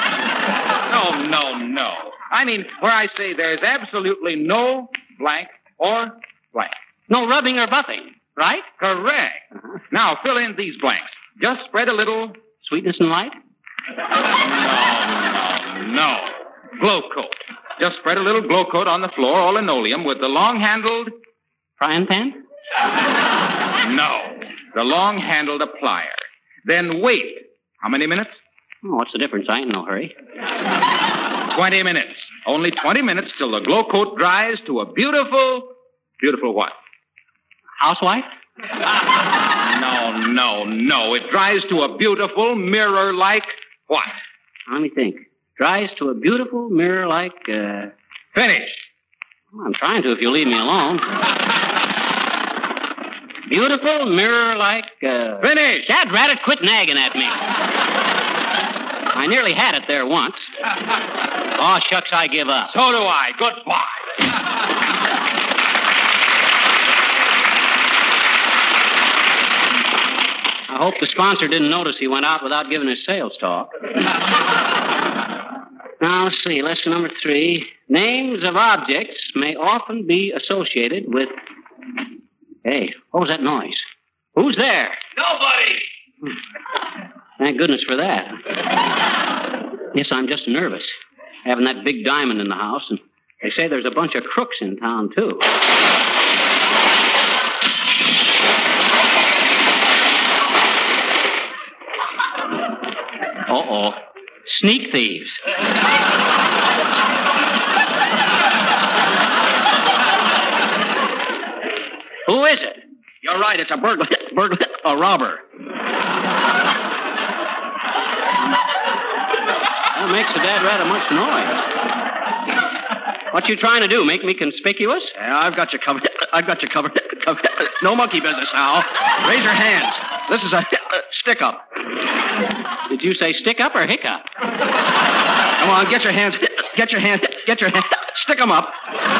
No. I mean, where I say there's absolutely no blank or blank. No rubbing or buffing, right? Correct. Uh-huh. Now, fill in these blanks. Just spread a little... Sweetness and light? No. Glow Coat. Just spread a little Glow Coat on the floor or linoleum with the long-handled... Frying pan? No. The long-handled applier. Then wait. How many minutes? Oh, what's the difference? I ain't in no hurry. 20 minutes. Only 20 minutes till the Glow Coat dries to a beautiful... Beautiful what? Housewife? No. It dries to a beautiful mirror-like what? Let me think. Dries to a beautiful mirror-like, Finish. Well, I'm trying to if you'll leave me alone. Beautiful mirror-like, Finish! Dad Ratted, quit nagging at me. I nearly had it there once. Oh, shucks, I give up. So do I. Goodbye. I hope the sponsor didn't notice he went out without giving his sales talk. Now, let's see. Lesson number 3. Names of objects may often be associated with... Hey, what was that noise? Who's there? Nobody! Thank goodness for that. Yes, I'm just nervous. Having that big diamond in the house, and they say there's a bunch of crooks in town, too. Uh-oh. Sneak thieves. Who is it? You're right, it's a burglar, a robber. That makes the dad rather much noise. What you trying to do, make me conspicuous? Yeah, I've got you covered. No monkey business, Al. Raise your hands. This is a stick-up. Did you say stick-up or hiccup? Come on, get your hands. Stick them up.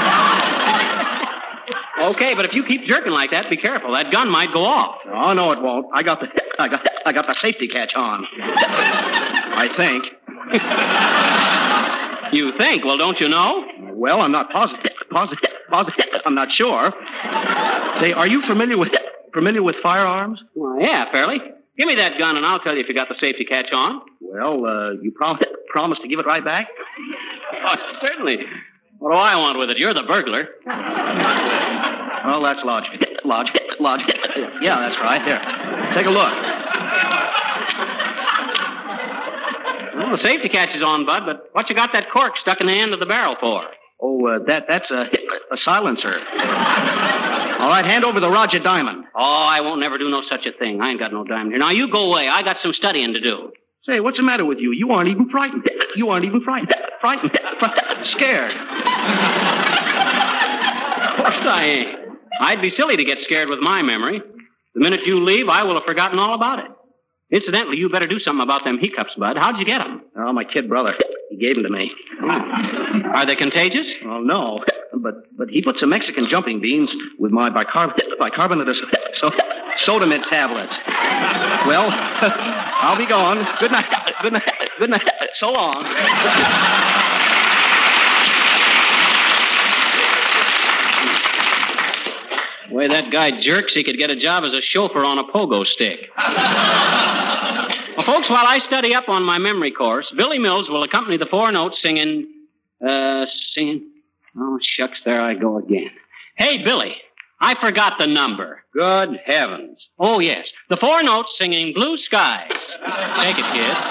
Okay, but if you keep jerking like that, be careful. That gun might go off. Oh, no, it won't. I got the safety catch on. I think. You think? Well, don't you know? Well, I'm not positive. I'm not sure. Say, are you familiar with firearms? Well, yeah, fairly. Give me that gun, and I'll tell you if you got the safety catch on. Well, you promise to give it right back? Oh, certainly. What do I want with it? You're the burglar. Well, that's logic. Yeah, that's right. Here, take a look. Well, the safety catch is on, Bud, but what you got that cork stuck in the end of the barrel for? Oh, that's a silencer. All right, hand over the Roger Diamond. Oh, I won't never do no such a thing. I ain't got no diamond here. Now, you go away. I got some studying to do. Say, what's the matter with you? You aren't even frightened. You aren't even frightened. Scared. Of course I ain't. I'd be silly to get scared with my memory. The minute you leave, I will have forgotten all about it. Incidentally, you better do something about them hiccups, Bud. How'd you get them? Oh, my kid brother. He gave them to me. Are they contagious? Well, no. But he put some Mexican jumping beans with my bicarbonate of sodamid tablets. Well, I'll be going. Good night. Good night. Good night. So long. The way that guy jerks, he could get a job as a chauffeur on a pogo stick. Well, folks, while I study up on my memory course, Billy Mills will accompany the four notes singing... Oh, shucks, there I go again. Hey, Billy, I forgot the number. Good heavens. Oh, yes, the four notes singing Blue Skies. Take it, kids.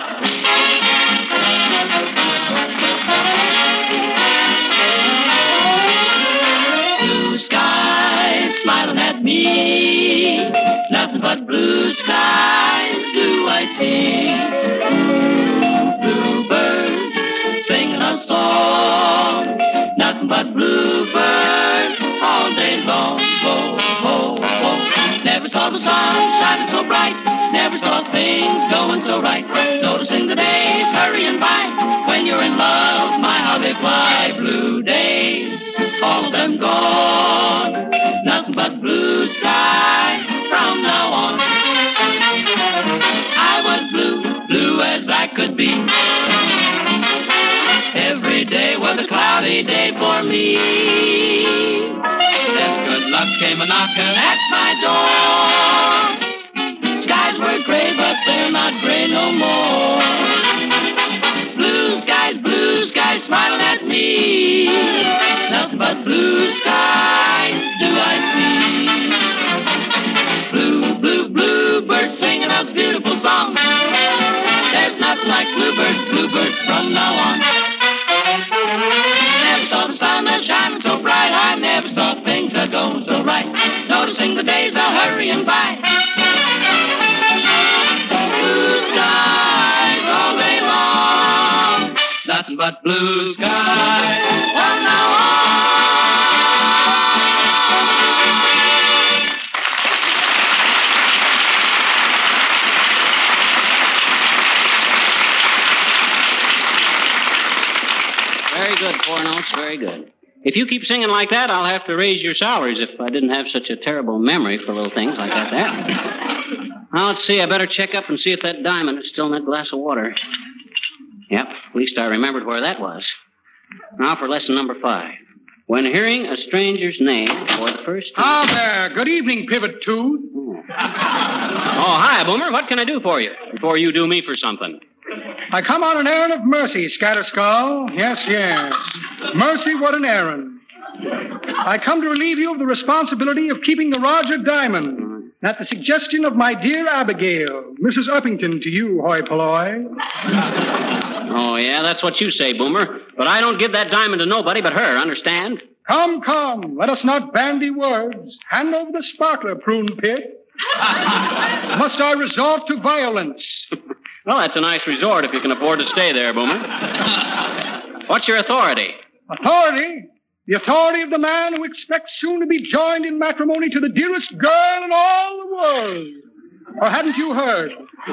Blue skies smiling at me, nothing but blue skies do I see. Bluebird singing a song, nothing but bluebird all day long. Whoa, whoa, whoa. Never saw the sun shining so bright, never saw things going so right. Noticing the days hurrying by, when you're in love, my how they fly. Blue days, all of them gone, nothing but blue skies from now on. I was blue, blue as I could be. Every day was a cloudy day for me. Then good luck came a-knocking at my door. Skies were gray, but they're not gray no more. Blue skies smiling at me. Nothing but blue skies do I see. Blue, blue, bluebird singing a beautiful song. There's nothing like bluebird from now on. Never saw the sun a shining so bright. I never saw things a going so right. Noticing the days a hurrying by. Blue skies all day long. Nothing but blue skies from now on. Very good, four notes, very good. If you keep singing like that, I'll have to raise your salaries if I didn't have such a terrible memory for little things like that there. Now, let's see, I better check up and see if that diamond is still in that glass of water. Yep, at least I remembered where that was. Now for lesson number 5. When hearing a stranger's name for the first time... Ah, there. Good evening, Pivot Tooth. Oh, hi, Boomer. What can I do for you? Before you do me for something. I come on an errand of mercy, Scatterskull. Yes, yes. Mercy, what an errand. I come to relieve you of the responsibility of keeping the Roger Diamond. At the suggestion of my dear Abigail, Mrs. Uppington, to you, hoi polloi. Oh, yeah, that's what you say, Boomer. But I don't give that diamond to nobody but her, understand? Come, come. Let us not bandy words. Hand over the sparkler, Prune Pit. Must I resort to violence? Well, that's a nice resort if you can afford to stay there, Boomer. What's your authority? Authority? The authority of the man who expects soon to be joined in matrimony to the dearest girl in all the world. Or hadn't you heard?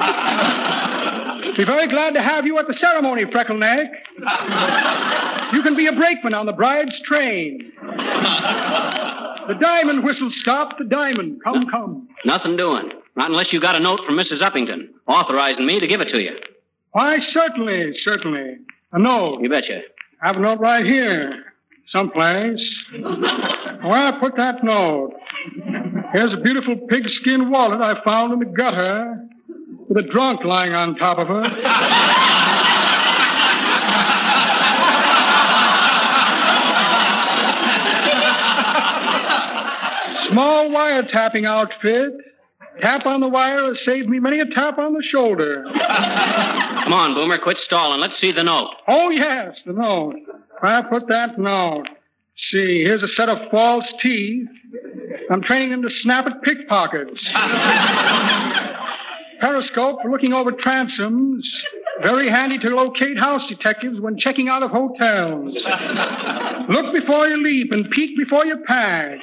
Be very glad to have you at the ceremony, Freckleneck. You can be a brakeman on the bride's train. The diamond whistle stopped the diamond. Come, come. Nothing doing. Not unless you got a note from Mrs. Uppington authorizing me to give it to you. Why, certainly, certainly. A note. You betcha. I have a note right here. Someplace. Where I put that note? Here's a beautiful pigskin wallet I found in the gutter with a drunk lying on top of her. Small wiretapping outfit. Tap on the wire has saved me many a tap on the shoulder. Come on, Boomer, quit stalling. Let's see the note. Oh, yes, the note. Where I put that note? See, here's a set of false teeth. I'm training them to snap at pickpockets. Periscope for looking over transoms. Very handy to locate house detectives when checking out of hotels. Look before you leap and peek before you pack.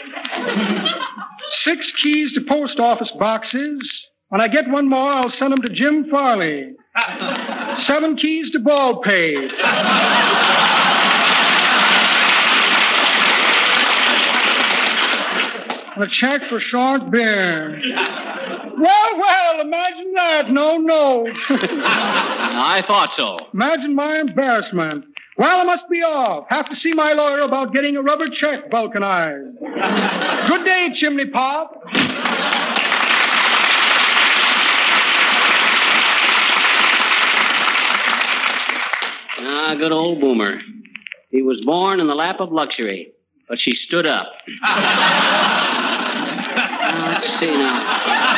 6 keys to post office boxes. When I get one more, I'll send them to Jim Farley. 7 keys to Baldpate. And a check for short beer. Well, imagine that. No note. I thought so. Imagine my embarrassment. Well, I must be off. Have to see my lawyer about getting a rubber check vulcanized. Good day, Chimney Pop. Ah, good old Boomer. He was born in the lap of luxury, but she stood up. Let's see now.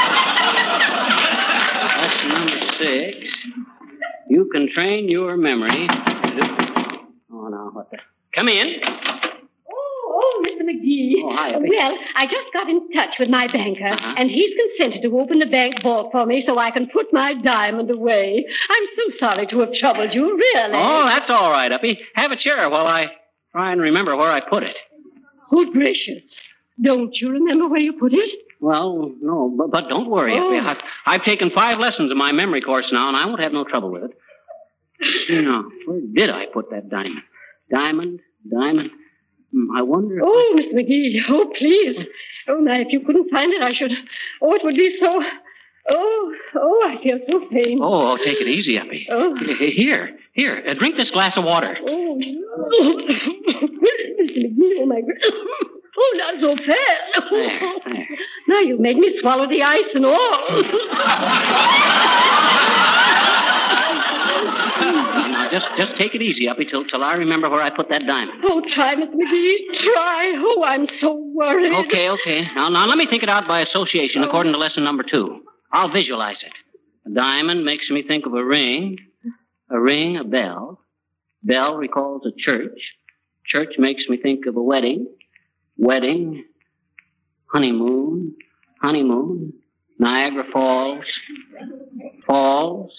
Lesson number 6. You can train your memory. Oh, no, what the... Come in. Oh, Mr. McGee. Oh, hi, Effie. Well, I just got in touch with my banker, and he's consented to open the bank vault for me so I can put my diamond away. I'm so sorry to have troubled you, really. Oh, that's all right, Uppy. Have a chair while I try and remember where I put it. Good gracious. Don't you remember where you put it? Well, no, but don't worry, Uppy. I've taken 5 lessons in my memory course now, and I won't have no trouble with it. Now, where did I put that diamond? Diamond. I wonder if Oh, Mr. McGee. Oh, please. Oh, now, if you couldn't find it, I should... Oh, it would be so... Oh, I feel so faint. Oh, take it easy, Uppy. Oh. Here. Drink this glass of water. Oh, Mr. McGee, oh, my God. Oh, not so fast. There. Now you've made me swallow the ice and all. Now, just take it easy, Uppy, till I remember where I put that diamond. Oh, try, Mr. McGee. Try. Oh, I'm so worried. Okay. Now, let me think it out by association according to lesson number 2. I'll visualize it. A diamond makes me think of a ring. A ring, a bell. Bell recalls a church. Church makes me think of a wedding. Wedding. Honeymoon. Niagara Falls. Falls.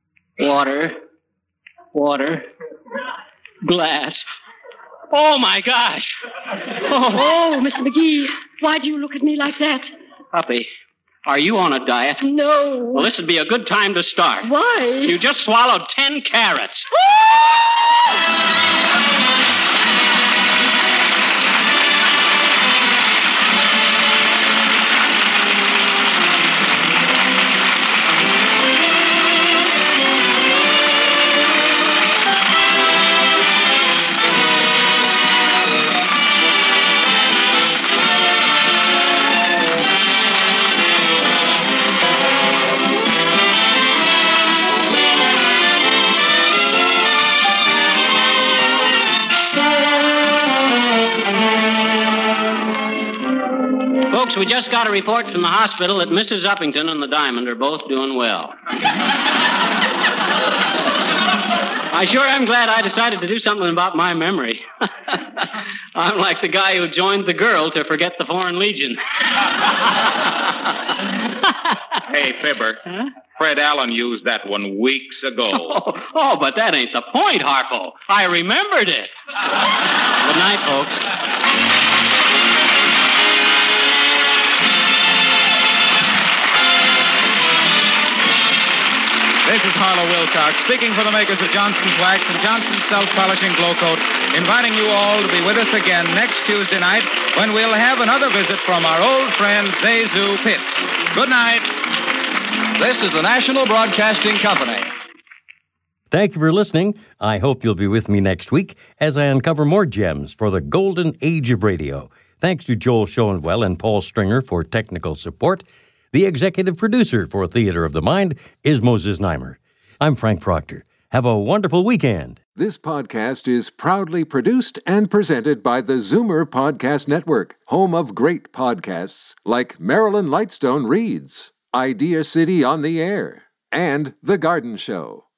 Water. Glass. Oh, my gosh. Oh, Mr. McGee, why do you look at me like that? Uppy, are you on a diet? No. Well, this would be a good time to start. Why? You just swallowed 10 carrots. Folks, we just got a report from the hospital that Mrs. Uppington and the diamond are both doing well. I sure am glad I decided to do something about my memory. I'm like the guy who joined the girl to forget the Foreign Legion. Hey, Fibber. Huh? Fred Allen used that one weeks ago. Oh, but that ain't the point, Harpo. I remembered it. Good night, folks. This is Harlow Wilcox, speaking for the makers of Johnson's Wax and Johnson's Self-Polishing Glow Coat, inviting you all to be with us again next Tuesday night when we'll have another visit from our old friend, Zazu Pitts. Good night. This is the National Broadcasting Company. Thank you for listening. I hope you'll be with me next week as I uncover more gems for the golden age of radio. Thanks to Joel Schoenwell and Paul Stringer for technical support. The executive producer for Theater of the Mind is Moses Neimer. I'm Frank Proctor. Have a wonderful weekend. This podcast is proudly produced and presented by the Zoomer Podcast Network, home of great podcasts like Marilyn Lightstone Reads, Idea City on the Air, and The Garden Show.